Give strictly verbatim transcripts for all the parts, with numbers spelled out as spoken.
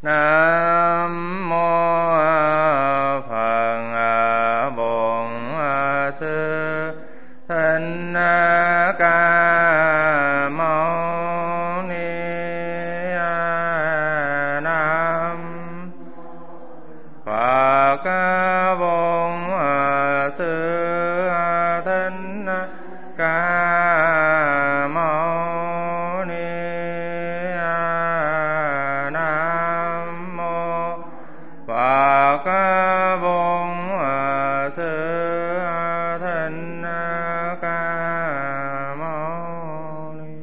Nam mô Phật Bổn Sư Thích Ca Mâu Ni. Nam Phật Bổn Sư Thích Ca Mâu Ni. Nam mô Phật Bổn Sư Thích Ca Mâu Ni.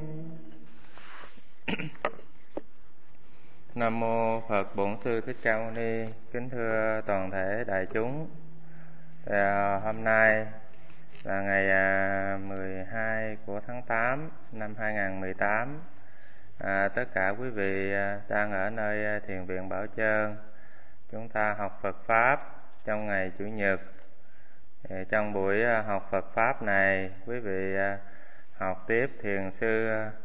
Nam mô Phật Bổn Sư Thích Ca Mâu Ni. Kính thưa toàn thể đại chúng, à, hôm nay là ngày à, mười hai của tháng tám năm hai nghìn không trăm mười tám. À, tất cả quý vị à, đang ở nơi Thiền viện Bảo Trơn, chúng ta học Phật Pháp trong ngày Chủ nhật. Thì trong buổi à, học Phật Pháp này, quý vị à, học tiếp Thiền sư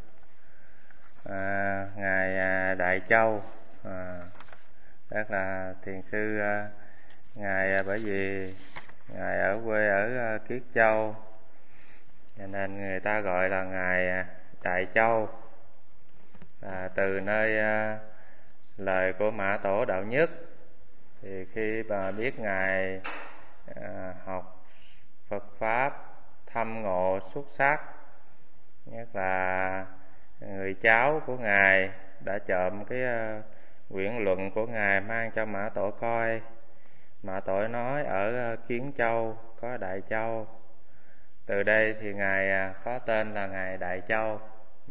à, Ngài à, Đại Châu. À, rất là Thiền sư à, Ngài à, bởi vì Ngài ở quê ở à, Kiết Châu, cho nên người ta gọi là Ngài à, Đại Châu. À, từ nơi à, lời của Mã Tổ Đạo Nhất, thì khi mà biết Ngài à, học Phật Pháp thâm ngộ xuất sắc, nhất là người cháu của Ngài đã trộm cái uh, quyển luận của Ngài mang cho Mã Tổ coi. Mã Tổ nói ở uh, Kiến Châu có Đại Châu, từ đây thì Ngài uh, có tên là Ngài Đại Châu. ừ.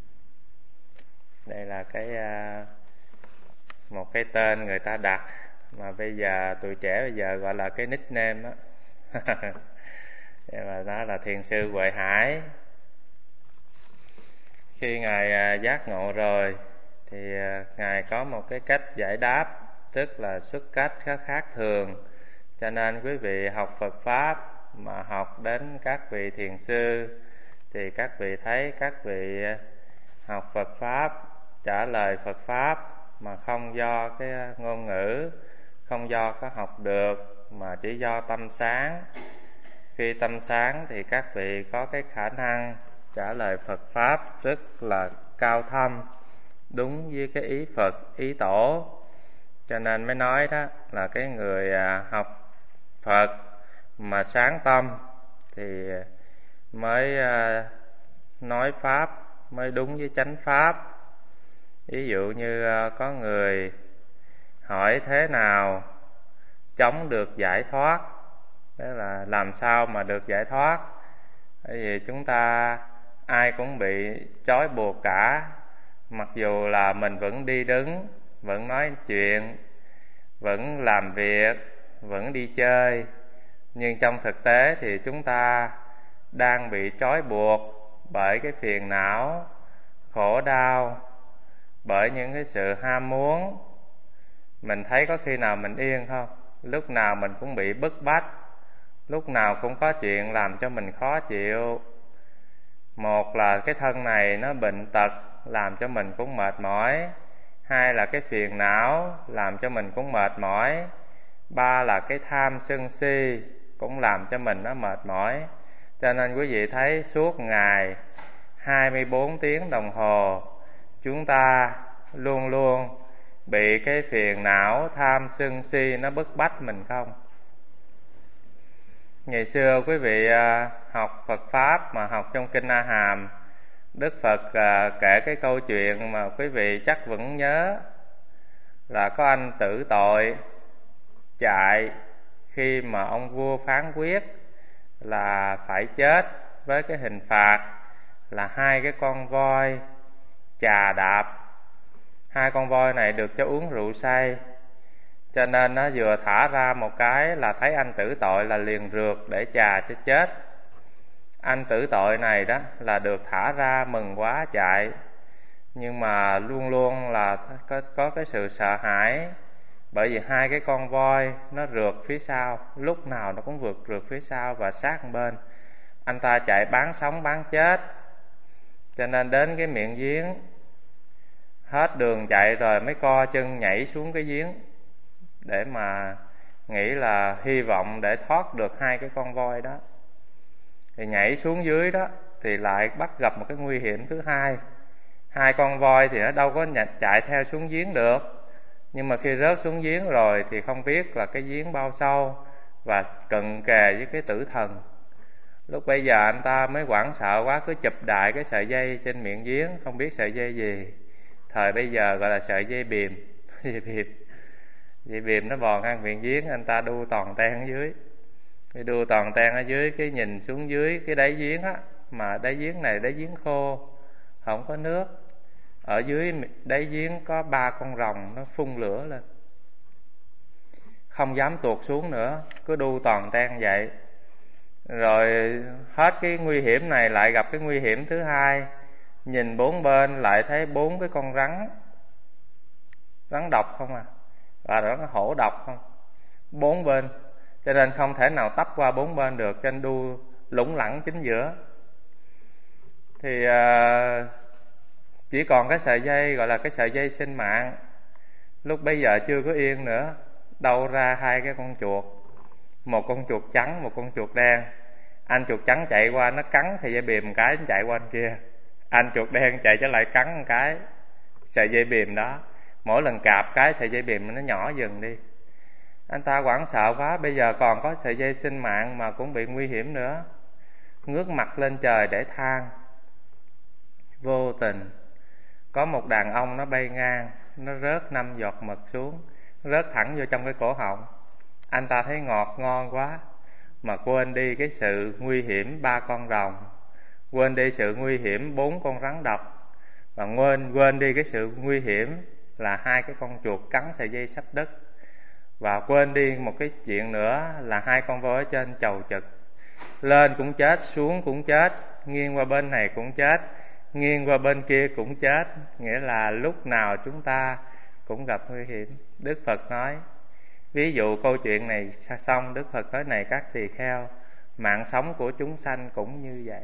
Đây là cái uh, một cái tên người ta đặt, mà bây giờ tụi trẻ bây giờ gọi là cái nickname đó. Và đó là Thiền sư Huệ Hải. Khi Ngài giác ngộ rồi thì Ngài có một cái cách giải đáp rất là xuất cách, khá khác thường. Cho nên quý vị học Phật Pháp mà học đến các vị thiền sư, thì các vị thấy các vị học Phật Pháp, trả lời Phật Pháp mà không do cái ngôn ngữ, không do có học được, mà chỉ do tâm sáng. Khi tâm sáng thì các vị có cái khả năng trả lời Phật Pháp rất là cao thâm, đúng với cái ý Phật, ý Tổ. Cho nên mới nói đó là cái người học Phật mà sáng tâm thì mới nói Pháp, mới đúng với chánh Pháp. Ví dụ như có người hỏi thế nào chống được giải thoát, đó là làm sao mà được giải thoát. Bởi vì chúng ta ai cũng bị trói buộc cả, mặc dù là mình vẫn đi đứng, vẫn nói chuyện, vẫn làm việc, vẫn đi chơi, nhưng trong thực tế thì chúng ta đang bị trói buộc bởi cái phiền não, khổ đau, bởi những cái sự ham muốn. Mình thấy có khi nào mình yên không? Lúc nào mình cũng bị bức bách, lúc nào cũng có chuyện làm cho mình khó chịu. Một là cái thân này nó bệnh tật làm cho mình cũng mệt mỏi, hai là cái phiền não làm cho mình cũng mệt mỏi, ba là cái tham sân si cũng làm cho mình nó mệt mỏi. Cho nên quý vị thấy suốt ngày hai mươi bốn tiếng đồng hồ chúng ta luôn luôn bị cái phiền não, tham sân si nó bức bách mình không? Ngày xưa quý vị học Phật Pháp mà học trong Kinh A Hàm, Đức Phật kể cái câu chuyện mà quý vị chắc vẫn nhớ, là có anh tử tội chạy khi mà ông vua phán quyết là phải chết với cái hình phạt là hai cái con voi chà đạp. Hai con voi này được cho uống rượu say, cho nên nó vừa thả ra một cái là thấy anh tử tội là liền rượt để chà cho chết. Anh tử tội này đó là được thả ra mừng quá chạy, nhưng mà luôn luôn là có, có cái sự sợ hãi, bởi vì hai cái con voi nó rượt phía sau, lúc nào nó cũng vượt rượt phía sau và sát một bên. Anh ta chạy bán sống bán chết, cho nên đến cái miệng giếng hết đường chạy rồi mới co chân nhảy xuống cái giếng để mà nghĩ là hy vọng để thoát được hai cái con voi đó. Thì nhảy xuống dưới đó thì lại bắt gặp một cái nguy hiểm thứ hai. Hai con voi thì nó đâu có chạy theo xuống giếng được, nhưng mà khi rớt xuống giếng rồi thì không biết là cái giếng bao sâu và cận kề với cái tử thần. Lúc bây giờ anh ta mới hoảng sợ quá, cứ chụp đại cái sợi dây trên miệng giếng, không biết sợi dây gì. Thời bây giờ gọi là sợi dây bìm. Dây bìm dây bìm nó bò ngang miệng giếng, anh ta đu toàn ten ở dưới. Cái đu toàn ten ở dưới, cái nhìn xuống dưới cái đáy giếng á, mà đáy giếng này đáy giếng khô, không có nước. Ở dưới đáy giếng có ba con rồng nó phun lửa lên, không dám tuột xuống nữa, cứ đu toàn ten vậy. Rồi hết cái nguy hiểm này lại gặp cái nguy hiểm thứ hai. Nhìn bốn bên lại thấy bốn cái con rắn, rắn độc không à, và rắn hổ độc không, bốn bên, cho nên không thể nào tấp qua bốn bên được, cho nên đu lủng lẳng chính giữa. Thì à, chỉ còn cái sợi dây gọi là cái sợi dây sinh mạng. Lúc bây giờ chưa có yên nữa, đâu ra hai cái con chuột, một con chuột trắng, một con chuột đen. Anh chuột trắng chạy qua nó cắn sợi dây bìm một cái, nó chạy qua anh kia. Anh chuột đen chạy trở lại cắn một cái sợi dây bìm đó. Mỗi lần cạp cái sợi dây bìm nó nhỏ dần đi. Anh ta hoảng sợ quá, bây giờ còn có sợi dây sinh mạng mà cũng bị nguy hiểm nữa. Ngước mặt lên trời để than. Vô tình có một đàn ông nó bay ngang, nó rớt năm giọt mật xuống, rớt thẳng vô trong cái cổ họng. Anh ta thấy ngọt ngon quá, mà quên đi cái sự nguy hiểm ba con rồng, quên đi sự nguy hiểm bốn con rắn độc, và quên quên đi cái sự nguy hiểm là hai cái con chuột cắn sợi dây sắp đứt, và quên đi một cái chuyện nữa là hai con voi ở trên chầu trực, lên cũng chết, xuống cũng chết, nghiêng qua bên này cũng chết, nghiêng qua bên kia cũng chết. Nghĩa là lúc nào chúng ta cũng gặp nguy hiểm. Đức Phật nói, ví dụ câu chuyện này xong, Đức Phật nói này các tỳ kheo, mạng sống của chúng sanh cũng như vậy.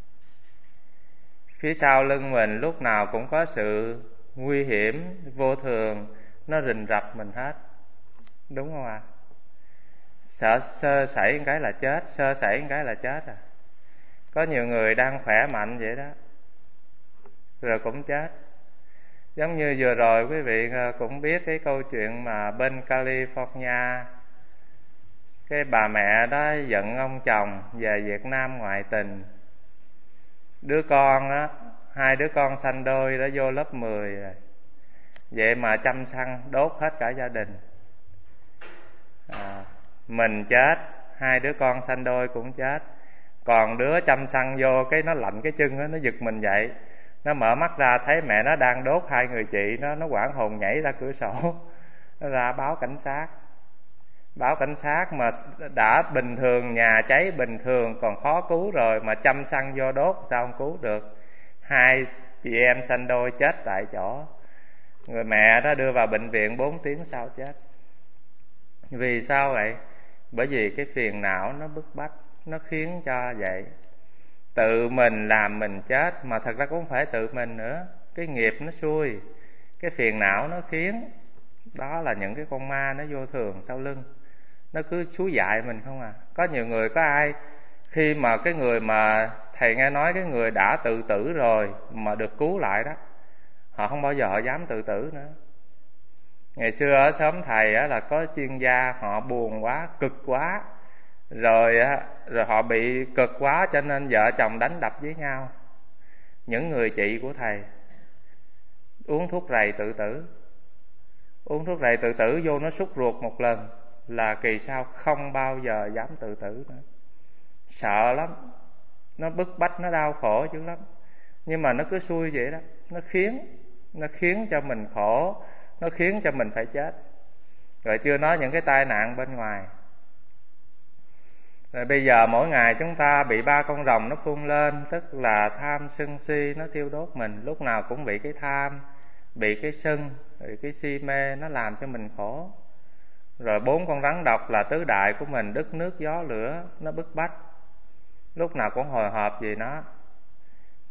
Phía sau lưng mình lúc nào cũng có sự nguy hiểm vô thường, nó rình rập mình hết, đúng không ạ? À? Sợ sơ sẩy một cái là chết, sơ sẩy một cái là chết à. Có nhiều người đang khỏe mạnh vậy đó, rồi cũng chết. Giống như vừa rồi quý vị cũng biết cái câu chuyện mà bên California, cái bà mẹ đó giận ông chồng về Việt Nam ngoại tình. Đứa con đó, hai đứa con sanh đôi đã vô lớp mười rồi, vậy mà châm xăng đốt hết cả gia đình. à, Mình chết, hai đứa con sanh đôi cũng chết. Còn đứa châm xăng vô cái nó lạnh cái chân đó, nó giật mình dậy, nó mở mắt ra thấy mẹ nó đang đốt hai người chị nó, nó hoảng hồn nhảy ra cửa sổ, nó ra báo cảnh sát. Báo cảnh sát mà đã bình thường, nhà cháy bình thường còn khó cứu rồi, mà châm xăng vô đốt sao không cứu được. Hai chị em sanh đôi chết tại chỗ. Người mẹ đó đưa vào bệnh viện bốn tiếng sau chết. Vì sao vậy? Bởi vì cái phiền não nó bức bách, nó khiến cho vậy. Tự mình làm mình chết, mà thật ra cũng không phải tự mình nữa. Cái nghiệp nó xui, cái phiền não nó khiến. Đó là những cái con ma nó vô thường sau lưng, nó cứ xúi dại mình không à. Có nhiều người, có ai khi mà cái người mà thầy nghe nói cái người đã tự tử rồi mà được cứu lại đó, họ không bao giờ họ dám tự tử nữa. Ngày xưa ở xóm thầy á, là có chuyên gia, họ buồn quá, cực quá, rồi á, rồi họ bị cực quá cho nên vợ chồng đánh đập với nhau. Những người chị của thầy uống thuốc rầy tự tử, uống thuốc rầy tự tử vô nó sút ruột một lần là kỳ sau không bao giờ dám tự tử nữa. Sợ lắm, nó bức bách, nó đau khổ dữ lắm. Nhưng mà nó cứ xui vậy đó, nó khiến nó khiến cho mình khổ, nó khiến cho mình phải chết. Rồi chưa nói những cái tai nạn bên ngoài. Rồi bây giờ mỗi ngày chúng ta bị ba con rồng nó phun lên, tức là tham sân si nó thiêu đốt mình. Lúc nào cũng bị cái tham, bị cái sân, bị cái si mê nó làm cho mình khổ. Rồi bốn con rắn độc là tứ đại của mình, đất nước gió lửa, nó bức bách, lúc nào cũng hồi hộp vì nó.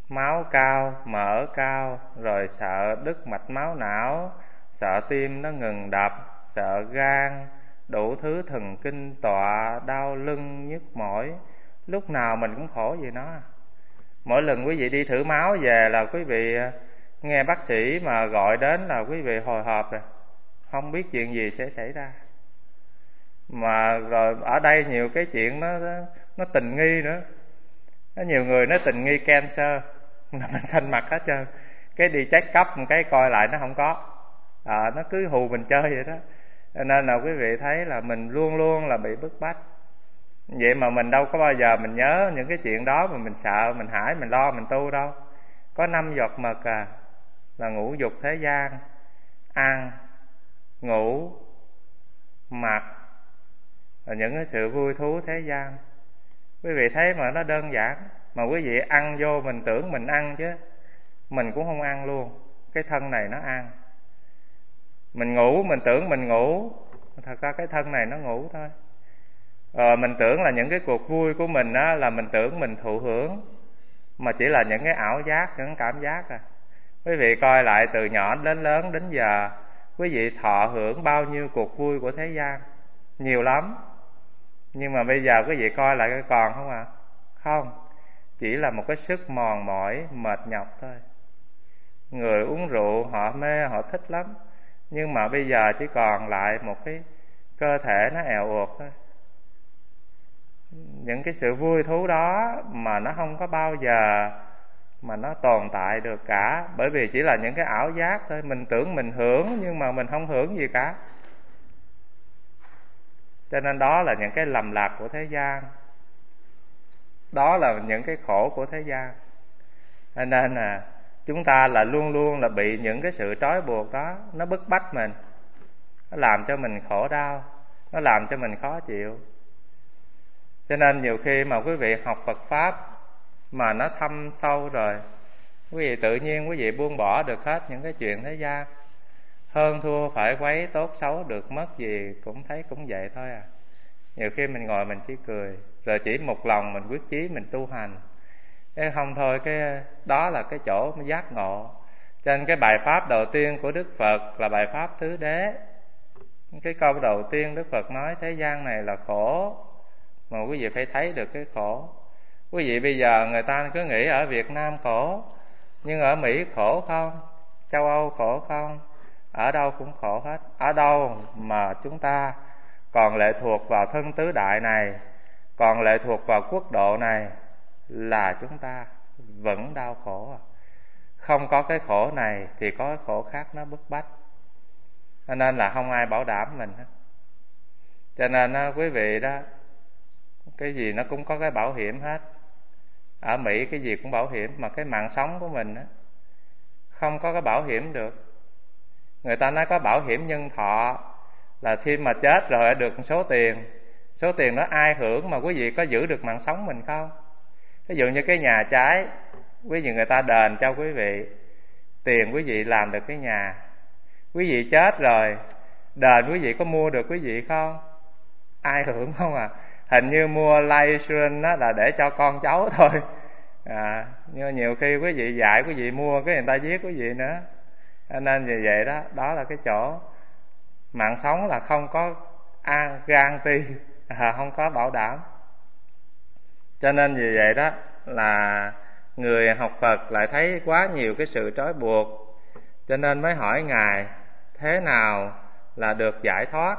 máu cao, mỡ cao, rồi sợ đứt mạch máu não, sợ tim nó ngừng đập, sợ gan, đủ thứ thần kinh tọa, đau lưng, nhức mỏi. Lúc nào mình cũng khổ vì nó. Mỗi lần quý vị đi thử máu về là quý vị nghe bác sĩ mà gọi đến là quý vị hồi hộp rồi, không biết chuyện gì sẽ xảy ra. Mà rồi ở đây nhiều cái chuyện nó nó tình nghi nữa. Có nhiều người nói tình nghi cancer là mình xanh mặt hết trơn, cái đi check up một cái coi lại nó không có, à, nó cứ hù mình chơi vậy đó. Cho nên là quý vị thấy là mình luôn luôn là bị bức bách. Vậy mà mình đâu có bao giờ mình nhớ những cái chuyện đó mà mình sợ, mình hãi, mình lo, mình tu đâu. Có năm giọt mật à, là ngũ dục thế gian, ăn, ngủ, mặc, và những cái sự vui thú thế gian. Quý vị thấy mà nó đơn giản. Mà quý vị ăn vô mình tưởng mình ăn chứ mình cũng không ăn luôn. Cái thân này nó ăn. Mình ngủ mình tưởng mình ngủ, thật ra cái thân này nó ngủ thôi. Rồi mình tưởng là những cái cuộc vui của mình á, là mình tưởng mình thụ hưởng, mà chỉ là những cái ảo giác, những cảm giác à. Quý vị coi lại từ nhỏ đến lớn đến giờ, quý vị thọ hưởng bao nhiêu cuộc vui của thế gian? Nhiều lắm. Nhưng mà bây giờ quý vị coi lại cái còn không ạ? À? Không. Chỉ là một cái sức mòn mỏi, mệt nhọc thôi. Người uống rượu họ mê, họ thích lắm. Nhưng mà bây giờ chỉ còn lại một cái cơ thể nó èo uột thôi. Những cái sự vui thú đó mà nó không có bao giờ mà nó tồn tại được cả. Bởi vì chỉ là những cái ảo giác thôi. Mình tưởng mình hưởng nhưng mà mình không hưởng gì cả. Cho nên đó là những cái lầm lạc của thế gian. Đó là những cái khổ của thế gian. Cho nên là chúng ta là luôn luôn là bị những cái sự trói buộc đó, nó bức bách mình, nó làm cho mình khổ đau, nó làm cho mình khó chịu. Cho nên nhiều khi mà quý vị học Phật Pháp mà nó thâm sâu rồi, quý vị tự nhiên quý vị buông bỏ được hết những cái chuyện thế gian. Hơn thua phải quấy, tốt xấu được mất gì cũng thấy cũng vậy thôi à. Nhiều khi mình ngồi mình chỉ cười, rồi chỉ một lòng mình quyết chí mình tu hành. Thế không thôi, cái đó là cái chỗ giác ngộ. Cho nên cái bài pháp đầu tiên của Đức Phật là bài pháp tứ đế. Cái câu đầu tiên Đức Phật nói thế gian này là khổ, mà quý vị phải thấy được cái khổ. Quý vị bây giờ người ta cứ nghĩ ở Việt Nam khổ, nhưng ở Mỹ khổ không? Châu Âu khổ không? Ở đâu cũng khổ hết. Ở đâu mà chúng ta còn lệ thuộc vào thân tứ đại này, còn lệ thuộc vào quốc độ này, là chúng ta vẫn đau khổ. Không có cái khổ này thì có cái khổ khác nó bức bách. Cho nên là không ai bảo đảm mình hết. Cho nên đó, quý vị đó, cái gì nó cũng có cái bảo hiểm hết. Ở Mỹ cái gì cũng bảo hiểm, mà cái mạng sống của mình đó, không có cái bảo hiểm được. Người ta nói có bảo hiểm nhân thọ, là khi mà chết rồi được một số tiền. Số tiền đó ai hưởng mà quý vị có giữ được mạng sống mình không? Ví dụ như cái nhà cháy, quý vị người ta đền cho quý vị tiền, quý vị làm được cái nhà. Quý vị chết rồi, đền quý vị có mua được quý vị không? Ai hưởng không à? Hình như mua life insurance là để cho con cháu thôi à, nhưng nhiều khi quý vị dạy quý vị mua cái người ta giết quý vị nữa. Nên vì vậy đó, đó là cái chỗ mạng sống là không có an guarantee, à, không có bảo đảm. Cho nên vì vậy đó là người học Phật lại thấy quá nhiều cái sự trói buộc, cho nên mới hỏi Ngài thế nào là được giải thoát.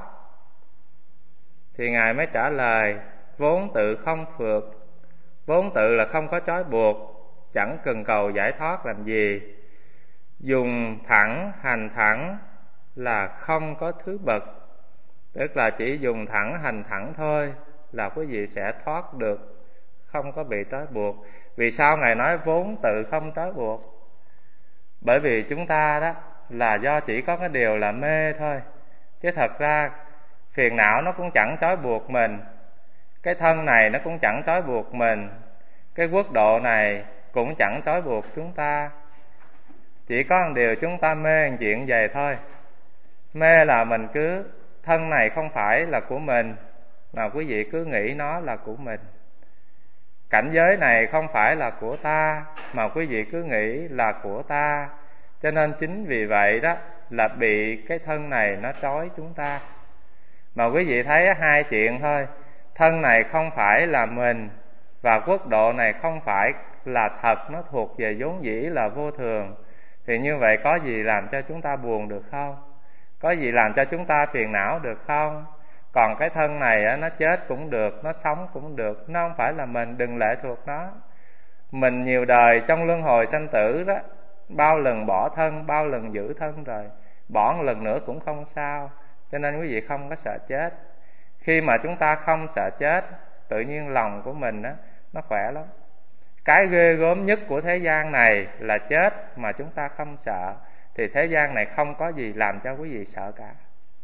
Thì Ngài mới trả lời vốn tự không phược. Vốn tự là không có trói buộc, chẳng cần cầu giải thoát làm gì. Dùng thẳng hành thẳng là không có thứ bậc. Tức là chỉ dùng thẳng hành thẳng thôi là quý vị sẽ thoát được, không có bị trói buộc. Vì sao Ngài nói vốn tự không trói buộc? Bởi vì chúng ta đó là do chỉ có cái điều là mê thôi, chứ thật ra phiền não nó cũng chẳng trói buộc mình, cái thân này nó cũng chẳng trói buộc mình, cái quốc độ này cũng chẳng trói buộc chúng ta. Chỉ có một điều chúng ta mê một chuyện vậy thôi. Mê là mình cứ thân này không phải là của mình, mà quý vị cứ nghĩ nó là của mình. cảnh giới này không phải là của ta, mà quý vị cứ nghĩ là của ta. Cho nên chính vì vậy đó là bị cái thân này nó trói chúng ta. Mà quý vị thấy hai chuyện thôi, thân này không phải là mình, và quốc độ này không phải là thật, nó thuộc về vốn dĩ là vô thường. Thì như vậy có gì làm cho chúng ta buồn được không? Có gì làm cho chúng ta phiền não được không? Còn cái thân này á, nó chết cũng được, nó sống cũng được, nó không phải là mình, đừng lệ thuộc nó. Mình nhiều đời trong luân hồi sanh tử đó, bao lần bỏ thân, bao lần giữ thân rồi, bỏ một lần nữa cũng không sao. Cho nên quý vị không có sợ chết. Khi mà chúng ta không sợ chết, tự nhiên lòng của mình á, nó khỏe lắm. Cái ghê gớm nhất của thế gian này là chết mà chúng ta không sợ, thì thế gian này không có gì làm cho quý vị sợ cả.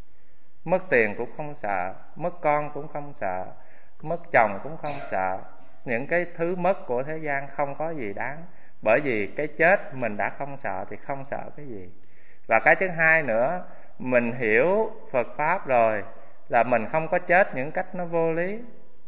Mất tiền cũng không sợ, mất con cũng không sợ, mất chồng cũng không sợ. Những cái thứ mất của thế gian không có gì đáng. Bởi vì cái chết mình đã không sợ thì không sợ cái gì. Và cái thứ hai nữa, mình hiểu Phật Pháp rồi là mình không có chết những cách nó vô lý.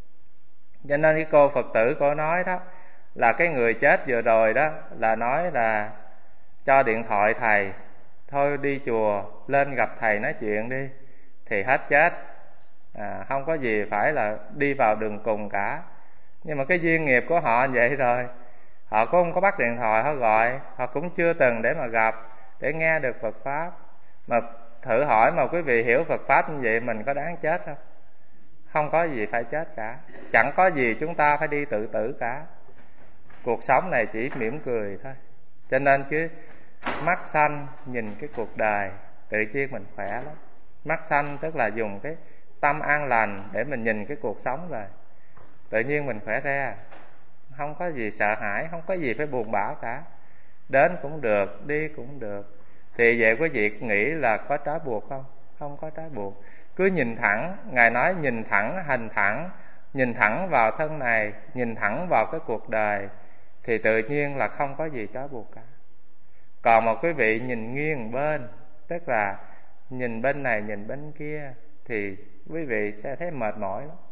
Cho nên cái cô Phật tử cô nói đó, là cái người chết vừa rồi đó là nói là cho điện thoại thầy, thôi đi chùa lên gặp thầy nói chuyện đi, thì hết chết. à, Không có gì phải là đi vào đường cùng cả. Nhưng mà cái duyên nghiệp của họ vậy rồi, họ cũng không có bắt điện thoại, họ gọi, họ cũng chưa từng để mà gặp, để nghe được Phật Pháp. Mà thử hỏi mà quý vị hiểu Phật Pháp như vậy, mình có đáng chết không? Không có gì phải chết cả. Chẳng có gì chúng ta phải đi tự tử cả. Cuộc sống này chỉ mỉm cười thôi. Cho nên chứ mắt xanh nhìn cái cuộc đời, tự nhiên mình khỏe lắm. Mắt xanh tức là dùng cái tâm an lành để mình nhìn cái cuộc sống rồi, tự nhiên mình khỏe ra. Không có gì sợ hãi, không có gì phải buồn bã cả. Đến cũng được, đi cũng được. Thì vậy quý vị nghĩ là có trói buộc không? Không có trói buộc. Cứ nhìn thẳng, Ngài nói nhìn thẳng, hành thẳng, nhìn thẳng vào thân này, nhìn thẳng vào cái cuộc đời, thì tự nhiên là không có gì trói buộc cả. Còn mà quý vị nhìn nghiêng bên, tức là nhìn bên này nhìn bên kia, thì quý vị sẽ thấy mệt mỏi lắm.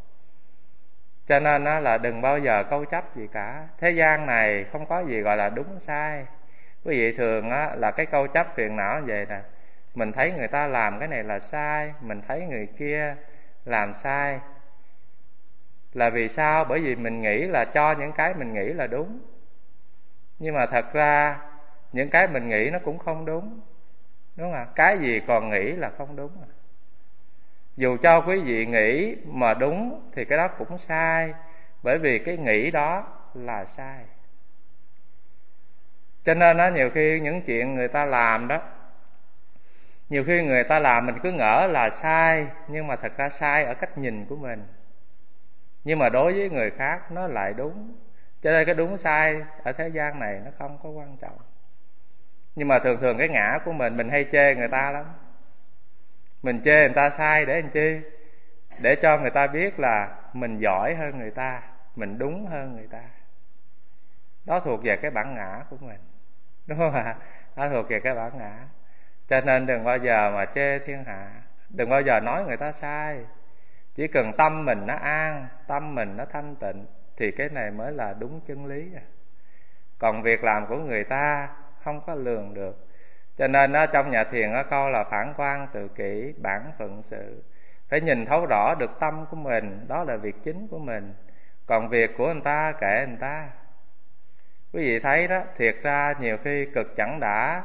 Cho nên á, là đừng bao giờ câu chấp gì cả. Thế gian này không có gì gọi là đúng sai. Quý vị thường á, là cái câu chấp phiền não như vậy nè. Mình thấy người ta làm cái này là sai, mình thấy người kia làm sai. Là vì sao? Bởi vì mình nghĩ là cho những cái mình nghĩ là đúng. Nhưng mà thật ra những cái mình nghĩ nó cũng không đúng, đúng không? Cái gì còn nghĩ là không đúng. Dù cho quý vị nghĩ mà đúng thì cái đó cũng sai, bởi vì cái nghĩ đó là sai. Cho nên đó, nhiều khi những chuyện người ta làm đó, nhiều khi người ta làm mình cứ ngỡ là sai, nhưng mà thật ra sai ở cách nhìn của mình. Nhưng mà đối với người khác nó lại đúng. Cho nên cái đúng sai ở thế gian này nó không có quan trọng. Nhưng mà thường thường cái ngã của mình, mình hay chê người ta lắm. Mình chê người ta sai để làm chi? Để cho người ta biết là mình giỏi hơn người ta, mình đúng hơn người ta. Đó thuộc về cái bản ngã của mình, đúng không ạ? Đó thuộc về cái bản ngã. Cho nên đừng bao giờ mà chê thiên hạ, đừng bao giờ nói người ta sai. Chỉ cần tâm mình nó an, tâm mình nó thanh tịnh, thì cái này mới là đúng chân lý. Còn việc làm của người ta không có lường được. Cho nên đó, trong nhà thiền có câu là phản quan tự kỷ, bản phận sự. Phải nhìn thấu rõ được tâm của mình, đó là việc chính của mình. Còn việc của người ta kệ người ta. Quý vị thấy đó, thiệt ra nhiều khi cực chẳng đã,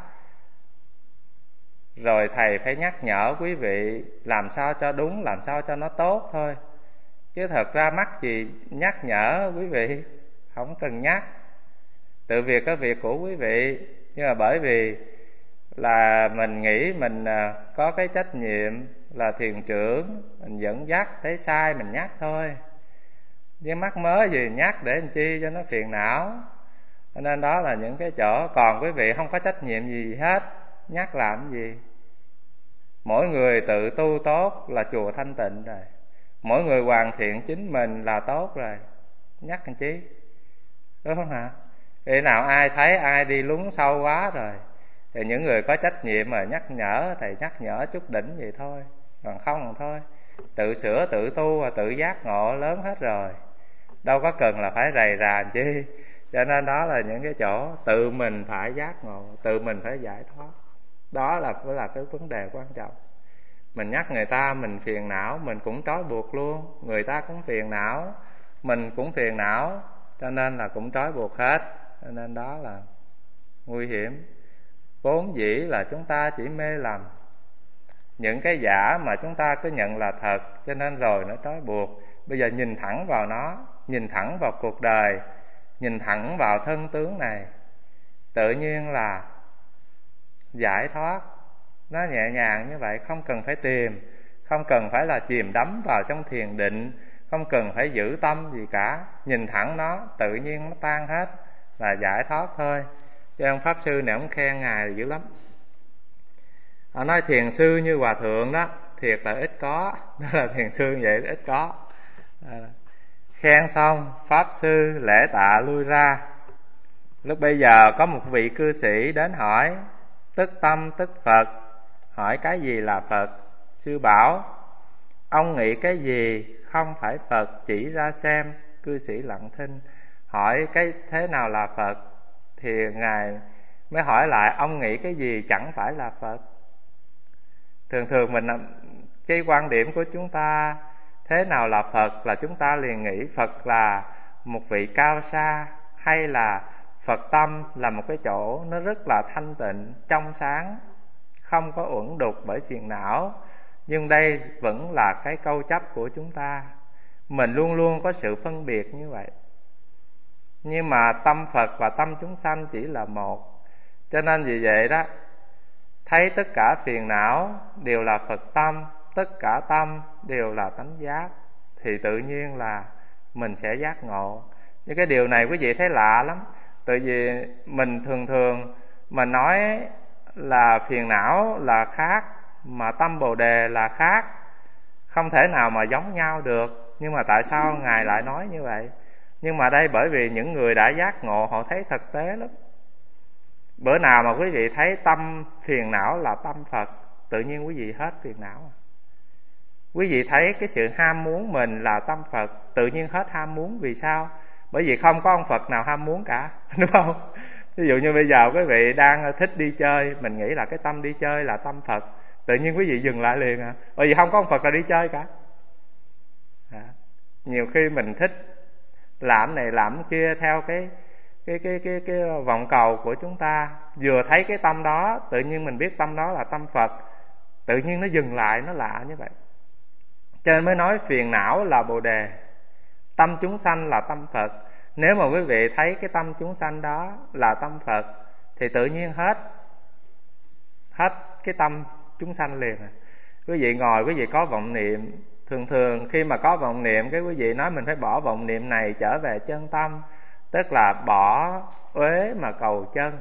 rồi thầy phải nhắc nhở quý vị làm sao cho đúng, làm sao cho nó tốt thôi. Chứ thật ra mắc gì nhắc nhở quý vị, không cần nhắc. Tự việc có việc của quý vị. Nhưng mà bởi vì là mình nghĩ mình có cái trách nhiệm là thiền trưởng, mình dẫn dắt, thấy sai mình nhắc thôi. Chứ mắc mớ gì nhắc để làm chi cho nó phiền não. Cho nên đó là những cái chỗ. Còn quý vị không có trách nhiệm gì hết, nhắc làm gì? Mỗi người tự tu tốt là chùa thanh tịnh rồi. Mỗi người hoàn thiện chính mình là tốt rồi, nhắc làm chi? Đúng không hả? Khi nào ai thấy ai đi lún sâu quá rồi, thì những người có trách nhiệm mà nhắc nhở, thầy nhắc nhở chút đỉnh vậy thôi. Còn không thôi, tự sửa tự tu và tự giác ngộ lớn hết rồi. đâu có cần là phải rầy rà chi. Cho nên đó là những cái chỗ tự mình phải giác ngộ, tự mình phải giải thoát. Đó là phải là cái vấn đề quan trọng. Mình nhắc người ta mình phiền não, mình cũng trói buộc luôn. Người ta cũng phiền não, mình cũng phiền não, cho nên là cũng trói buộc hết. Cho nên đó là nguy hiểm. Vốn dĩ là chúng ta chỉ mê lầm những cái giả mà chúng ta cứ nhận là thật, cho nên rồi nó trói buộc. Bây giờ nhìn thẳng vào nó, nhìn thẳng vào cuộc đời, nhìn thẳng vào thân tướng này, tự nhiên là giải thoát. Nó nhẹ nhàng như vậy, không cần phải tìm, không cần phải là chìm đắm vào trong thiền định, không cần phải giữ tâm gì cả. Nhìn thẳng nó, tự nhiên nó tan hết, là giải thoát thôi. Cho ông Pháp Sư này ông khen Ngài là dữ lắm. Họ nói thiền sư như hòa thượng đó, thiệt là ít có. Đó là thiền sư như vậy ít có. À, khen xong, Pháp Sư lễ tạ lui ra. Lúc bây giờ có một vị cư sĩ đến hỏi, tức tâm tức Phật. Hỏi cái gì là Phật? Sư bảo, ông nghĩ cái gì không phải Phật chỉ ra xem. Cư sĩ lặng thinh. Hỏi cái thế nào là Phật? Thì Ngài mới hỏi lại, ông nghĩ cái gì chẳng phải là Phật? Thường thường mình, cái quan điểm của chúng ta, thế nào là Phật là chúng ta liền nghĩ Phật là một vị cao xa, hay là Phật tâm là một cái chỗ nó rất là thanh tịnh, trong sáng, không có uẩn đục bởi phiền não. Nhưng đây vẫn là cái câu chấp của chúng ta. Mình luôn luôn có sự phân biệt như vậy. Nhưng mà tâm Phật và tâm chúng sanh chỉ là một. Cho nên vì vậy đó, thấy tất cả phiền não đều là Phật tâm, tất cả tâm đều là tánh giác, thì tự nhiên là mình sẽ giác ngộ. Nhưng cái điều này quý vị thấy lạ lắm. Tại vì mình thường thường mà nói là phiền não là khác, mà tâm Bồ Đề là khác, không thể nào mà giống nhau được. Nhưng mà tại sao Ngài lại nói như vậy? Nhưng mà đây bởi vì những người đã giác ngộ họ thấy thực tế lắm. Bữa nào mà quý vị thấy tâm phiền não là tâm Phật, tự nhiên quý vị hết phiền não. Quý vị thấy cái sự ham muốn mình là tâm Phật, tự nhiên hết ham muốn. Vì sao? Bởi vì không có ông Phật nào ham muốn cả, đúng không? Ví dụ như bây giờ quý vị đang thích đi chơi, mình nghĩ là cái tâm đi chơi là tâm Phật, tự nhiên quý vị dừng lại liền à. Bởi vì không có ông Phật nào đi chơi cả. À, nhiều khi mình thích làm này làm kia theo cái cái cái cái cái vọng cầu của chúng ta, vừa thấy cái tâm đó, tự nhiên mình biết tâm đó là tâm Phật, tự nhiên nó dừng lại, nó lạ như vậy. Cho nên mới nói phiền não là Bồ Đề, tâm chúng sanh là tâm Phật. Nếu mà quý vị thấy cái tâm chúng sanh đó là tâm Phật, thì tự nhiên hết hết cái tâm chúng sanh liền à. Quý vị ngồi, quý vị có vọng niệm, thường thường khi mà có vọng niệm, cái quý vị nói mình phải bỏ vọng niệm này trở về chân tâm, tức là bỏ uế mà cầu chân.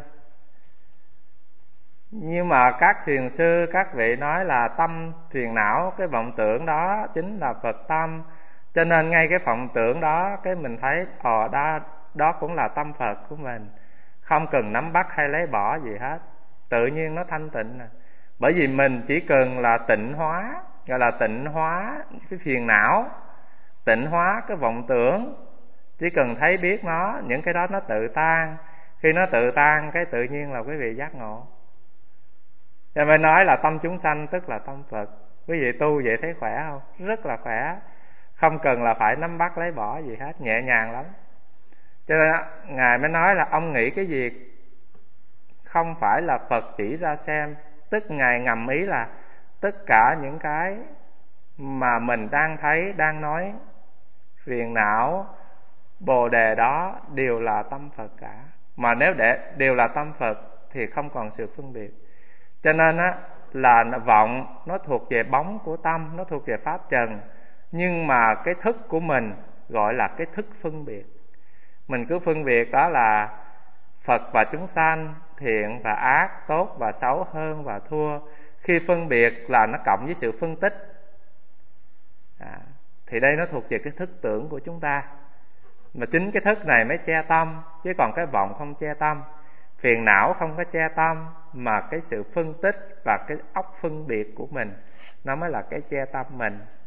Nhưng mà các thiền sư, các vị nói là tâm phiền não, cái vọng tưởng đó chính là Phật tâm. Cho nên ngay cái vọng tưởng đó, cái mình thấy ồ đó, đó cũng là tâm Phật của mình, không cần nắm bắt hay lấy bỏ gì hết, tự nhiên nó thanh tịnh nè. Bởi vì mình chỉ cần là tịnh hóa, gọi là tịnh hóa cái phiền não, tịnh hóa cái vọng tưởng. Chỉ cần thấy biết nó, những cái đó nó tự tan. Khi nó tự tan, cái tự nhiên là quý vị giác ngộ. Cho nên nói là tâm chúng sanh tức là tâm Phật. Quý vị tu vậy thấy khỏe không? Rất là khỏe. Không cần là phải nắm bắt lấy bỏ gì hết, nhẹ nhàng lắm. Cho nên Ngài mới nói là ông nghĩ cái gì không phải là Phật chỉ ra xem. Tức Ngài ngầm ý là tất cả những cái mà mình đang thấy, đang nói, phiền não, Bồ Đề đó đều là tâm Phật cả. Mà nếu để đều là tâm Phật thì không còn sự phân biệt. Cho nên á, là vọng nó thuộc về bóng của tâm, nó thuộc về pháp trần. Nhưng mà cái thức của mình gọi là cái thức phân biệt. Mình cứ phân biệt đó là Phật và chúng sanh, thiện và ác, tốt và xấu, hơn và thua. Khi phân biệt là nó cộng với sự phân tích à, thì đây nó thuộc về cái thức tưởng của chúng ta. Mà chính cái thức này mới che tâm, chứ còn cái vọng không che tâm. Phiền não không có che tâm, mà cái sự phân tích và cái óc phân biệt của mình, nó mới là cái che tâm mình.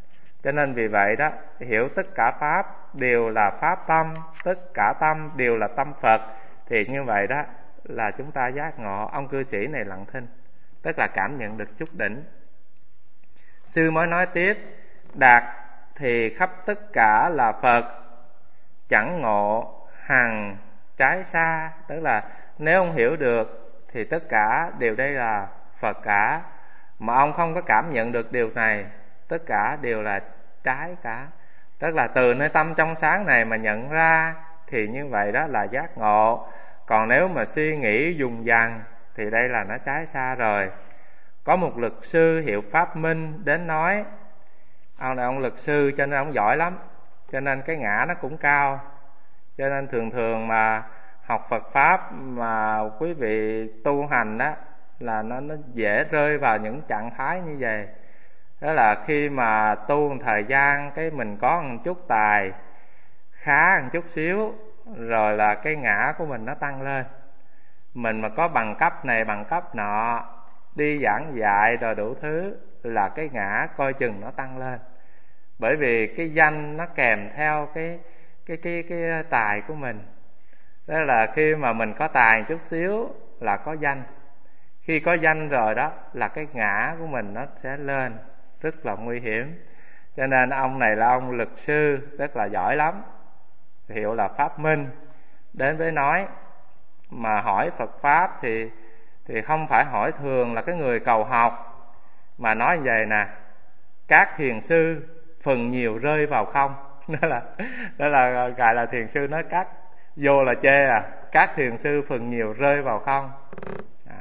Cho nên vì vậy đó, hiểu tất cả pháp đều là pháp tâm, tất cả tâm đều là tâm Phật, thì như vậy đó là chúng ta giác ngộ. Ông cư sĩ này lặng thinh, tức là cảm nhận được chút đỉnh. Sư mới nói tiếp: đạt thì khắp tất cả là Phật, chẳng ngộ hằng trái xa. Tức là nếu ông hiểu được thì tất cả đều đây là Phật cả, mà ông không có cảm nhận được điều này, tất cả đều là trái cả. Tức là từ nơi tâm trong sáng này mà nhận ra thì như vậy đó là giác ngộ. Còn nếu mà suy nghĩ dùng dằng thì đây là nó trái xa rồi. Có một luật sư hiệu Pháp Minh đến nói, ông này ông luật sư cho nên ông giỏi lắm, cho nên cái ngã nó cũng cao. Cho nên thường thường mà học Phật Pháp mà quý vị tu hành đó là nó, nó dễ rơi vào những trạng thái như vậy. Đó là khi mà tu một thời gian, cái mình có một chút tài khá một chút xíu, rồi là cái ngã của mình nó tăng lên. Mình mà có bằng cấp này bằng cấp nọ, đi giảng dạy rồi đủ thứ, là cái ngã coi chừng nó tăng lên. Bởi vì cái danh nó kèm theo cái cái cái cái tài của mình. Đó là khi mà mình có tài một chút xíu là có danh. Khi có danh rồi đó là cái ngã của mình nó sẽ lên, rất là nguy hiểm. Cho nên ông này là ông luật sư rất là giỏi lắm, hiệu là Pháp Minh, đến với nói. Mà hỏi Phật Pháp thì thì không phải hỏi thường là cái người cầu học, mà nói như vậy nè: các thiền sư phần nhiều rơi vào không. Đó là đó là gọi là thiền sư nói các vô là chê à. Các thiền sư phần nhiều rơi vào không. À.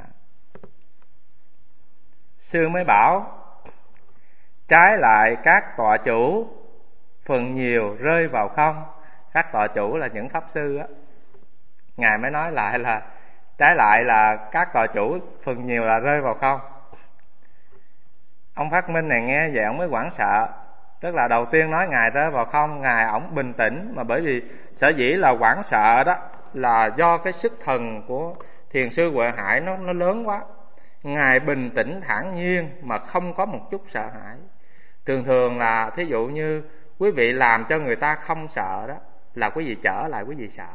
Sư mới bảo: trái lại các tọa chủ phần nhiều rơi vào không. Các tọa chủ là những pháp sư á. Ngài mới nói lại là trái lại là các tọa chủ phần nhiều là rơi vào không. Ông Phát Minh này nghe vậy ông mới hoảng sợ. Tức là đầu tiên nói Ngài rơi vào không, Ngài ổng bình tĩnh. Mà bởi vì sở dĩ là hoảng sợ đó là do cái sức thần của thiền sư Huệ Hải nó, nó lớn quá. Ngài bình tĩnh thản nhiên mà không có một chút sợ hãi. Thường thường là thí dụ như quý vị làm cho người ta không sợ đó, là quý vị trở lại quý vị sợ.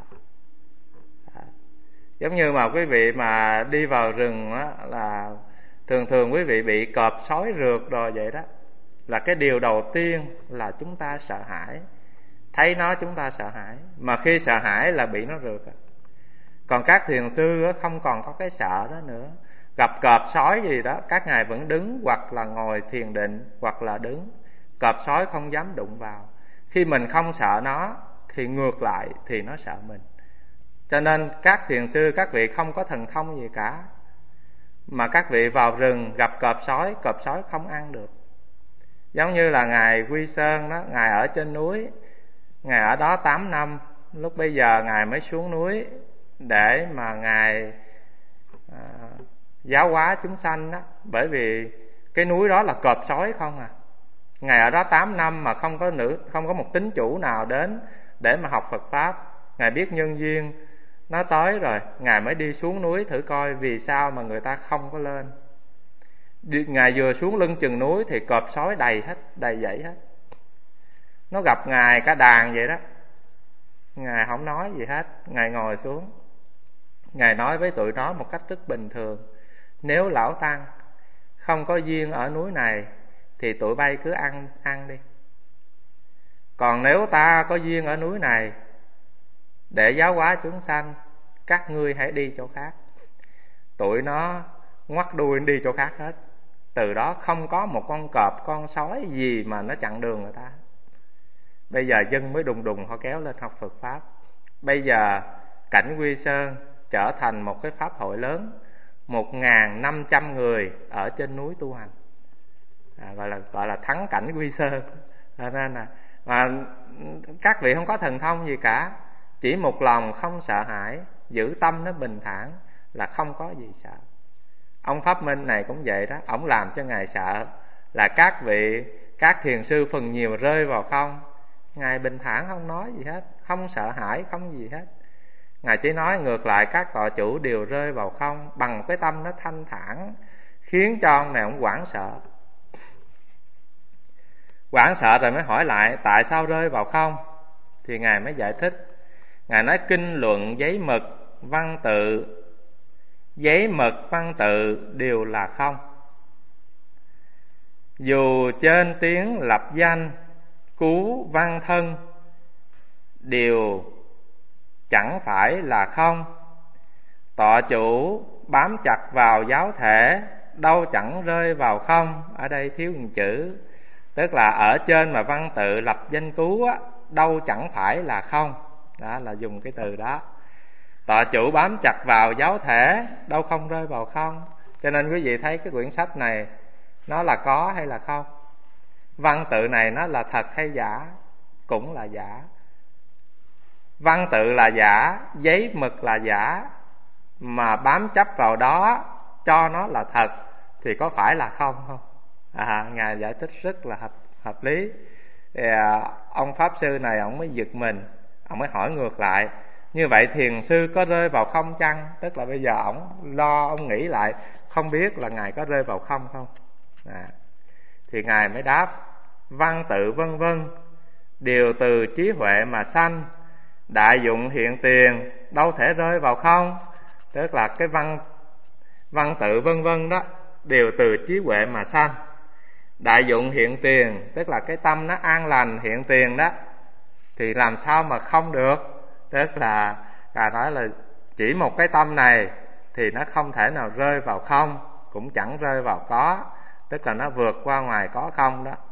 À, giống như mà quý vị mà đi vào rừng đó, là thường thường quý vị bị cọp sói rượt rồi vậy đó, là cái điều đầu tiên là chúng ta sợ hãi. Thấy nó chúng ta sợ hãi, mà khi sợ hãi là bị nó rượt. Còn các thiền sư không còn có cái sợ đó nữa. Gặp cọp sói gì đó, các ngài vẫn đứng hoặc là ngồi thiền định hoặc là đứng. Cọp sói không dám đụng vào. Khi mình không sợ nó thì ngược lại thì nó sợ mình. Cho nên các thiền sư, các vị không có thần thông gì cả, mà các vị vào rừng gặp cọp sói, cọp sói không ăn được. Giống như là Ngài Quy Sơn đó, Ngài ở trên núi, Ngài ở đó tám năm. Lúc bây giờ Ngài mới xuống núi để mà Ngài à, giáo hóa chúng sanh đó. Bởi vì cái núi đó là cọp sói không à. Ngài ở đó tám năm mà không có nữ, không có một tín chủ nào đến để mà học Phật Pháp. Ngài biết nhân duyên nó tới rồi, Ngài mới đi xuống núi thử coi vì sao mà người ta không có lên. Ngài vừa xuống lưng chừng núi thì cọp sói đầy hết, đầy dãy hết. Nó gặp Ngài cả đàn vậy đó. Ngài không nói gì hết. Ngài ngồi xuống, Ngài nói với tụi nó một cách rất bình thường: nếu lão tăng không có duyên ở núi này thì tụi bay cứ ăn ăn đi. Còn nếu ta có duyên ở núi này để giáo hóa chúng sanh, các ngươi hãy đi chỗ khác. Tụi nó ngoắt đuôi đi chỗ khác hết. Từ đó không có một con cọp, con sói gì mà nó chặn đường người ta. Bây giờ dân mới đùng đùng họ kéo lên học Phật Pháp. Bây giờ cảnh Quy Sơn trở thành một cái pháp hội lớn, một ngàn năm trăm người ở trên núi tu hành, à, gọi là gọi là thắng cảnh Quy Sơn. À, nên là mà các vị không có thần thông gì cả, chỉ một lòng không sợ hãi, giữ tâm nó bình thản là không có gì sợ. Ông Pháp Minh này cũng vậy đó, ổng làm cho Ngài sợ là các vị, các thiền sư phần nhiều rơi vào không. Ngài bình thản không nói gì hết, không sợ hãi, không gì hết. Ngài chỉ nói ngược lại các tọa chủ đều rơi vào không, bằng cái tâm nó thanh thản, khiến cho ông này ông hoảng sợ. Hoảng sợ rồi mới hỏi lại tại sao rơi vào không. Thì Ngài mới giải thích. Ngài nói kinh luận giấy mực văn tự, giấy mực văn tự đều là không. Dù trên tiếng lập danh cứu văn thân đều chẳng phải là không. Tọa chủ bám chặt vào giáo thể đâu chẳng rơi vào không. Ở đây thiếu một chữ, tức là ở trên mà văn tự lập danh cứu á, đâu chẳng phải là không. Đó là dùng cái từ đó. Tọa chủ bám chặt vào giáo thể đâu không rơi vào không. Cho nên quý vị thấy cái quyển sách này nó là có hay là không? Văn tự này nó là thật hay giả? Cũng là giả. Văn tự là giả, giấy mực là giả, mà bám chấp vào đó cho nó là thật thì có phải là không không? À, Ngài giải thích rất là hợp, hợp lý. Thì, à, ông Pháp Sư này ông mới giật mình, ông mới hỏi ngược lại, như vậy thiền sư có rơi vào không chăng? Tức là bây giờ ông lo, ông nghĩ lại, không biết là Ngài có rơi vào không không? À, thì Ngài mới đáp, văn tự vân vân đều từ trí huệ mà sanh, đại dụng hiện tiền đâu thể rơi vào không. Tức là cái văn văn tự vân vân đó đều từ trí huệ mà sanh. Đại dụng hiện tiền, tức là cái tâm nó an lành hiện tiền đó, thì làm sao mà không được. Tức là Ngài nói là chỉ một cái tâm này thì nó không thể nào rơi vào không, cũng chẳng rơi vào có. Tức là nó vượt qua ngoài có không đó.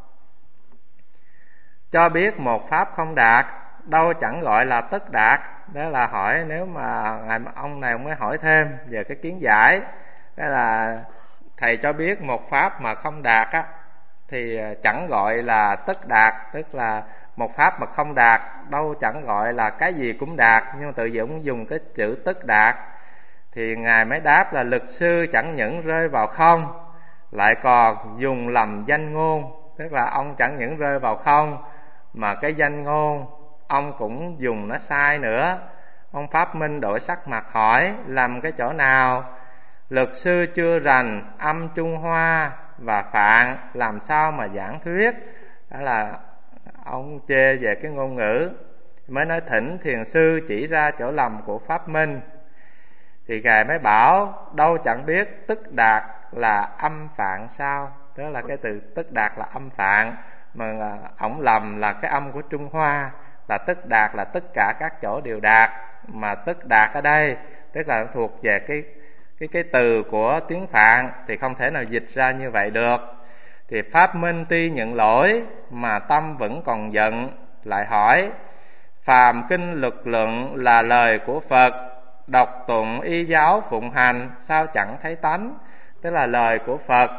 Cho biết một pháp không đạt đâu chẳng gọi là tất đạt. Đó là hỏi, nếu mà ngài ông này ông mới hỏi thêm về cái kiến giải. Đó là thầy cho biết một pháp mà không đạt á thì chẳng gọi là tất đạt. Tức là một pháp mà không đạt đâu chẳng gọi là cái gì cũng đạt, nhưng mà tự dụng dùng cái chữ tất đạt. Thì Ngài mới đáp là lực sư chẳng những rơi vào không, lại còn dùng lầm danh ngôn. Tức là ông chẳng những rơi vào không, mà cái danh ngôn ông cũng dùng nó sai nữa. Ông Pháp Minh đổi sắc mặt hỏi, làm cái chỗ nào? Lực sư chưa rành âm Trung Hoa và Phạn, làm sao mà giảng thuyết? Đó là ông chê về cái ngôn ngữ. Mới nói thỉnh thiền sư chỉ ra chỗ lầm của Pháp Minh. Thì Ngài mới bảo, đâu chẳng biết tức đạt là âm Phạn sao? Đó là cái từ tức đạt là âm Phạn, mà ổng lầm là cái âm của Trung Hoa, là tức đạt là tất cả các chỗ đều đạt. Mà tức đạt ở đây tức là thuộc về cái cái cái từ của tiếng Phạn, thì không thể nào dịch ra như vậy được. Thì Pháp Minh tuy nhận lỗi mà tâm vẫn còn giận, lại hỏi, phàm kinh luật luận là lời của Phật, đọc tụng y giáo phụng hành sao chẳng thấy tánh? Tức là lời của Phật,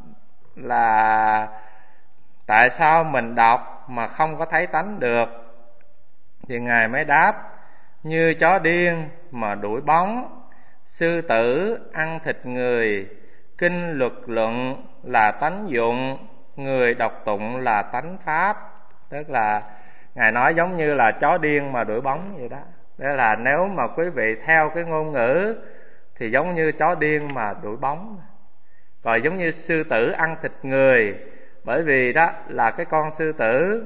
là tại sao mình đọc mà không có thấy tánh được? Thì Ngài mới đáp, như chó điên mà đuổi bóng, sư tử ăn thịt người, kinh luật luận là tánh dụng, người đọc tụng là tánh pháp. Tức là Ngài nói giống như là chó điên mà đuổi bóng vậy đó. Tức là nếu mà quý vị theo cái ngôn ngữ thì giống như chó điên mà đuổi bóng. Rồi giống như sư tử ăn thịt người, bởi vì đó là cái con sư tử,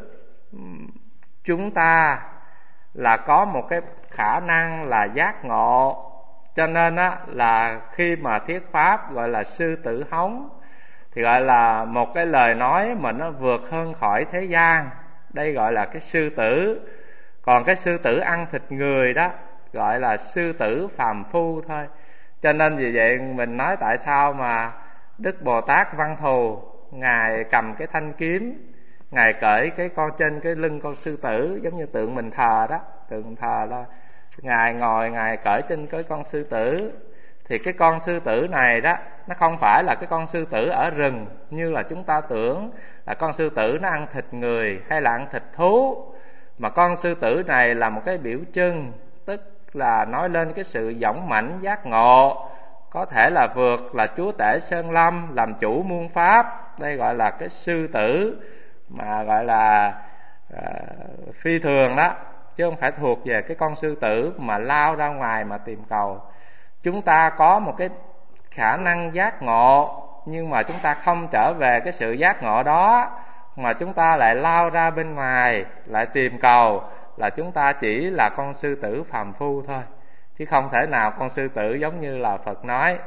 chúng ta là có một cái khả năng là giác ngộ, cho nên á là khi mà thuyết pháp gọi là sư tử hống, thì gọi là một cái lời nói mà nó vượt hơn khỏi thế gian. Đây gọi là cái sư tử. Còn cái sư tử ăn thịt người đó gọi là sư tử phàm phu thôi. Cho nên vì vậy mình nói tại sao mà Đức Bồ Tát Văn Thù, Ngài cầm cái thanh kiếm, Ngài cởi cái con trên cái lưng con sư tử, giống như tượng mình thờ đó, tượng thờ đó, Ngài ngồi Ngài cởi trên cái con sư tử. Thì cái con sư tử này đó, nó không phải là cái con sư tử ở rừng như là chúng ta tưởng là con sư tử nó ăn thịt người hay là ăn thịt thú, mà con sư tử này là một cái biểu trưng, tức là nói lên cái sự dũng mãnh giác ngộ, có thể là vượt là chúa tể sơn lâm, làm chủ muôn pháp. Đây gọi là cái sư tử mà gọi là uh, phi thường đó, chứ không phải thuộc về cái con sư tử mà lao ra ngoài mà tìm cầu. Chúng ta có một cái khả năng giác ngộ, nhưng mà chúng ta không trở về cái sự giác ngộ đó, mà chúng ta lại lao ra bên ngoài lại tìm cầu, là chúng ta chỉ là con sư tử phàm phu thôi, chứ không thể nào con sư tử giống như là Phật nói.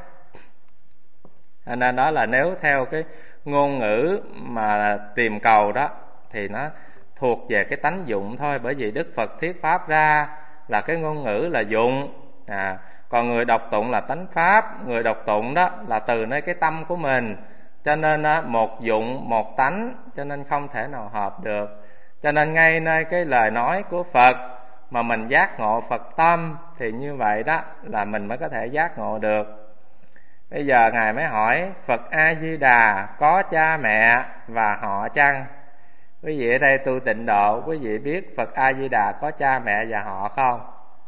Cho nên đó là nếu theo cái ngôn ngữ mà tìm cầu đó thì nó thuộc về cái tánh dụng thôi, bởi vì Đức Phật thuyết pháp ra là cái ngôn ngữ là dụng, à, còn người đọc tụng là tánh pháp. Người đọc tụng đó là từ nơi cái tâm của mình, cho nên đó, một dụng một tánh, cho nên không thể nào hợp được. Cho nên ngay nơi cái lời nói của Phật mà mình giác ngộ Phật tâm, thì như vậy đó là mình mới có thể giác ngộ được. Bây giờ Ngài mới hỏi Phật A Di Đà có cha mẹ và họ chăng? Quý vị ở đây tu tịnh độ, quý vị biết Phật A Di Đà có cha mẹ và họ không?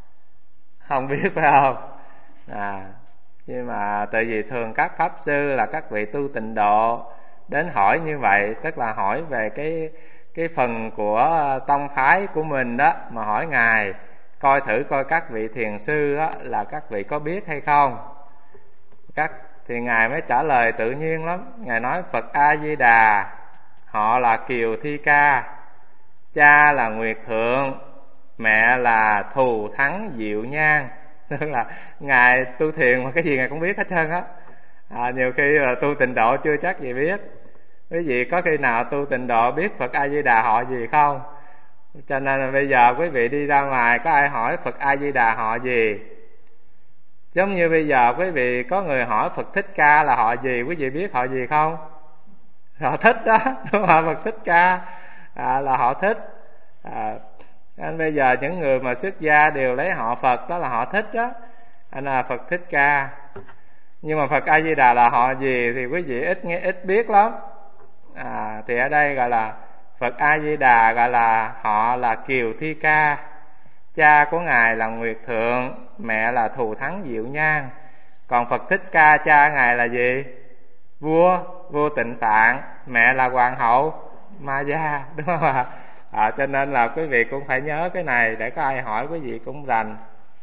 Không biết phải không? À, nhưng mà tại vì thường các pháp sư là các vị tu tịnh độ đến hỏi như vậy, tức là hỏi về cái cái phần của tông phái của mình đó, mà hỏi Ngài coi thử coi các vị thiền sư đó là các vị có biết hay không. Các thì Ngài mới trả lời tự nhiên lắm. Ngài nói Phật A Di Đà họ là Kiều Thi Ca, cha là Nguyệt Thượng, mẹ là Thù Thắng Diệu Nhan. Tức là Ngài tu thiền mà cái gì Ngài cũng biết hết trơn á. À, nhiều khi là tu tịnh độ chưa chắc gì biết. Quý vị có khi nào tu tịnh độ biết Phật A Di Đà họ gì không? Cho nên là bây giờ quý vị đi ra ngoài có ai hỏi Phật A Di Đà họ gì? Giống như bây giờ quý vị có người hỏi Phật Thích Ca là họ gì, quý vị biết họ gì không? Họ thích đó, đúng không? Phật Thích Ca à, là họ thích. À, anh bây giờ những người mà xuất gia đều lấy họ Phật, đó là họ thích đó, anh là Phật Thích Ca. Nhưng mà Phật A Di Đà là họ gì thì quý vị ít nghe ít biết lắm. À, thì ở đây gọi là Phật A Di Đà gọi là họ là Kiều Thi Ca, cha của Ngài là Nguyệt Thượng, mẹ là Thù Thắng Diệu Nhan. Còn Phật Thích Ca cha Ngài là gì? Vua, vua Tịnh Phạn, mẹ là Hoàng hậu Ma Gia, đúng không ạ? À, cho nên là quý vị cũng phải nhớ cái này, để có ai hỏi quý vị cũng rành.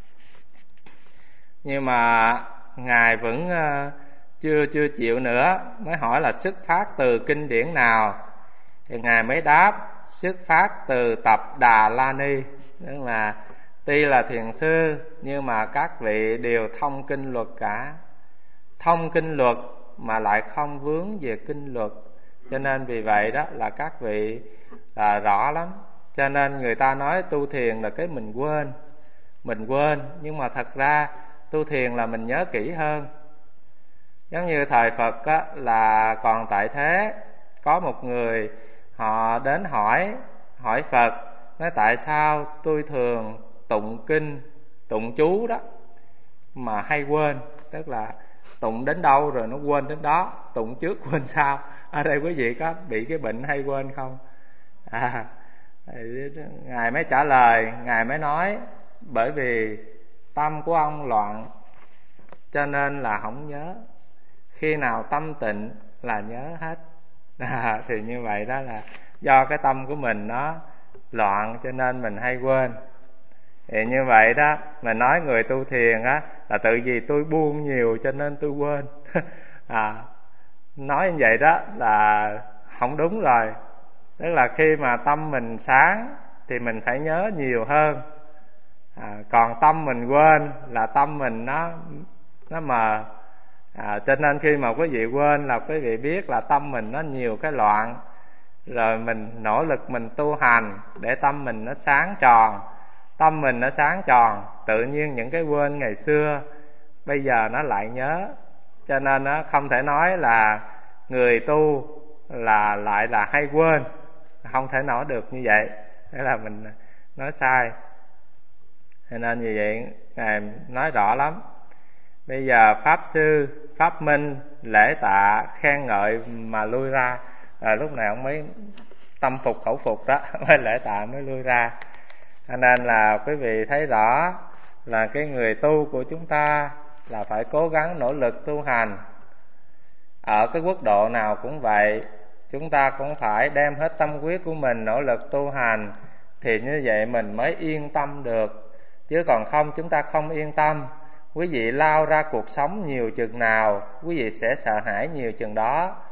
Nhưng mà Ngài vẫn uh, chưa chưa chịu nữa, mới hỏi là xuất phát từ kinh điển nào. Thì Ngài mới đáp xuất phát từ tập Đà La Ni. Tức là tuy là thiền sư nhưng mà các vị đều thông kinh luật cả. Thông kinh luật mà lại không vướng về kinh luật, cho nên vì vậy đó là các vị là rõ lắm. Cho nên người ta nói tu thiền là cái mình quên, mình quên, nhưng mà thật ra tu thiền là mình nhớ kỹ hơn. Giống như thời Phật á, là còn tại thế, có một người họ đến hỏi hỏi Phật, nói tại sao tôi thường tụng kinh, tụng chú đó mà hay quên, tức là tụng đến đâu rồi nó quên đến đó, tụng trước quên sau. Ở đây quý vị có bị cái bệnh hay quên không? À, Ngài mới trả lời, Ngài mới nói bởi vì tâm của ông loạn, cho nên là không nhớ. Khi nào tâm tịnh là nhớ hết. À, thì như vậy đó là do cái tâm của mình nó loạn cho nên mình hay quên. Thì như vậy đó, mình nói người tu thiền á là tự vì tôi buông nhiều cho nên tôi quên. À, nói như vậy đó là không đúng rồi. Tức là khi mà tâm mình sáng thì mình phải nhớ nhiều hơn. À, còn tâm mình quên là tâm mình nó nó mờ. À, cho nên khi mà quý vị quên là quý vị biết là tâm mình nó nhiều cái loạn. Rồi mình nỗ lực mình tu hành để tâm mình nó sáng tròn. Tâm mình nó sáng tròn, tự nhiên những cái quên ngày xưa bây giờ nó lại nhớ. Cho nên nó không thể nói là người tu là lại là hay quên, không thể nói được như vậy. Thế là mình nói sai. Cho nên như vậy Ngài nói rõ lắm. Bây giờ Pháp Sư, Pháp Minh, lễ tạ, khen ngợi mà lui ra. Rồi lúc này ông mới tâm phục khẩu phục đó, mới lễ tạ mới lui ra. Cho nên là quý vị thấy rõ là cái người tu của chúng ta là phải cố gắng nỗ lực tu hành. Ở cái quốc độ nào cũng vậy, chúng ta cũng phải đem hết tâm huyết của mình nỗ lực tu hành, thì như vậy mình mới yên tâm được. Chứ còn không chúng ta không yên tâm. Quý vị lao ra cuộc sống nhiều chừng nào, quý vị sẽ sợ hãi nhiều chừng đó.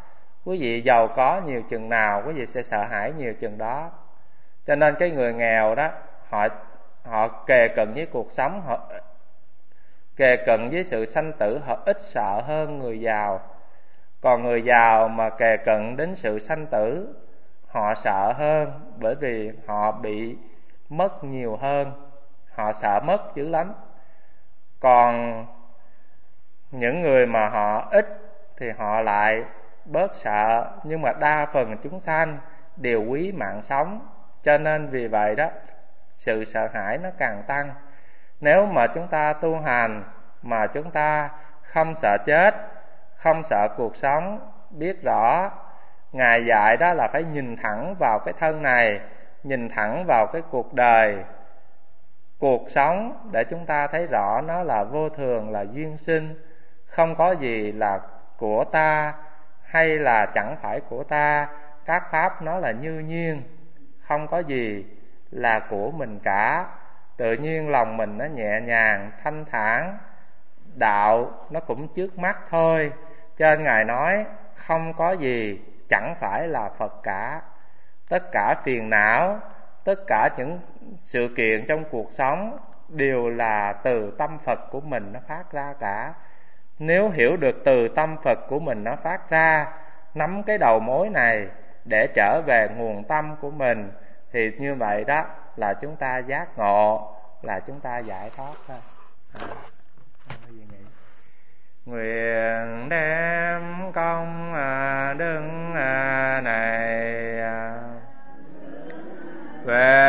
Quý vị giàu có nhiều chừng nào, quý vị sẽ sợ hãi nhiều chừng đó. Cho nên cái người nghèo đó, họ họ kề cận với cuộc sống, họ kề cận với sự sanh tử, họ ít sợ hơn người giàu. Còn người giàu mà kề cận đến sự sanh tử, họ sợ hơn, bởi vì họ bị mất nhiều hơn, họ sợ mất dữ lắm. Còn những người mà họ ít thì họ lại bớt sợ. Nhưng mà đa phần chúng sanh đều quý mạng sống, cho nên vì vậy đó, sự sợ hãi nó càng tăng. Nếu mà chúng ta tu hành mà chúng ta không sợ chết, không sợ cuộc sống, biết rõ Ngài dạy đó là phải nhìn thẳng vào cái thân này, nhìn thẳng vào cái cuộc đời, cuộc sống, để chúng ta thấy rõ nó là vô thường, là duyên sinh, không có gì là của ta hay là chẳng phải của ta. Các pháp nó là như nhiên, không có gì là của mình cả. Tự nhiên lòng mình nó nhẹ nhàng, thanh thản, đạo nó cũng trước mắt thôi. Cho nên Ngài nói không có gì chẳng phải là Phật cả. Tất cả phiền não, tất cả những sự kiện trong cuộc sống đều là từ tâm Phật của mình nó phát ra cả. Nếu hiểu được từ tâm Phật của mình nó phát ra, nắm cái đầu mối này để trở về nguồn tâm của mình, thì như vậy đó là chúng ta giác ngộ, là chúng ta giải thoát thôi. À, không có gì nghĩ. Nguyện đem công đức này về